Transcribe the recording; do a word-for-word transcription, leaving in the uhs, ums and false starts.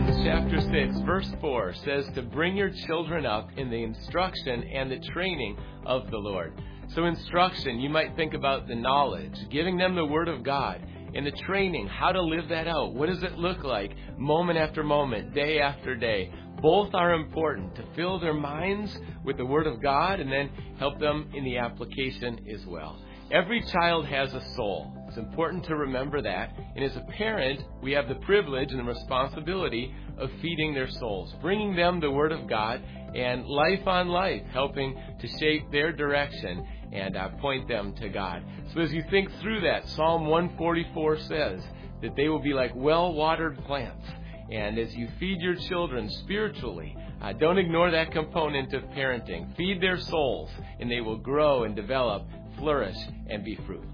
Ephesians chapter six, verse four says to bring your children up in the instruction and the training of the Lord. So instruction, you might think about the knowledge, giving them the Word of God, and the training, how to live that out. What does it look like moment after moment, day after day? Both are important to fill their minds with the Word of God and then help them in the application as well. Every child has a soul. It's important to remember that. And as a parent, we have the privilege and the responsibility of feeding their souls, bringing them the Word of God and life on life, helping to shape their direction and uh, point them to God. So as you think through that, Psalm one forty-four says that they will be like well-watered plants. And as you feed your children spiritually, uh, don't ignore that component of parenting. Feed their souls, and they will grow and develop, flourish, and be fruitful.